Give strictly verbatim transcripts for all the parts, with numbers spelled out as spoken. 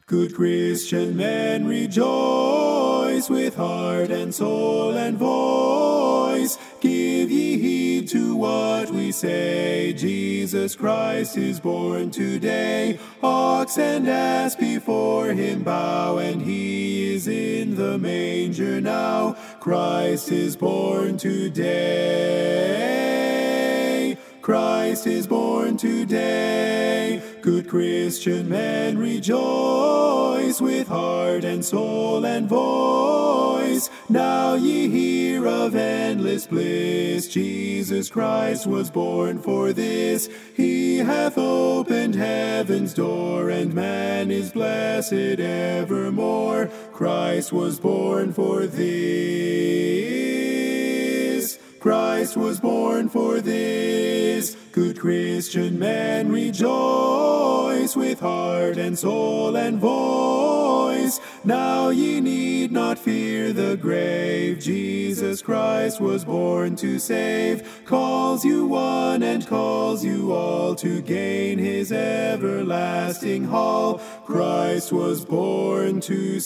Good Christian men, rejoice with heart and soul and voice. Give ye heed to what we say. Jesus Christ is born today. Ox and ass before him bow, and he is in the manger now. Christ is born today. Christ is born today. Good Christian men, rejoice with heart and soul and voice. Now ye hear of endless bliss. Jesus Christ was born for this. He hath opened heaven's door, and man is blessed evermore. Christ was born for this. Christ was born for this. Good Christian men, rejoice with heart and soul and voice. Now ye need not fear the grave. Jesus Christ was born to save. Calls you one and calls you all to gain his everlasting hall. Christ was born to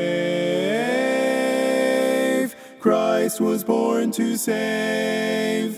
save. Christ was born to save.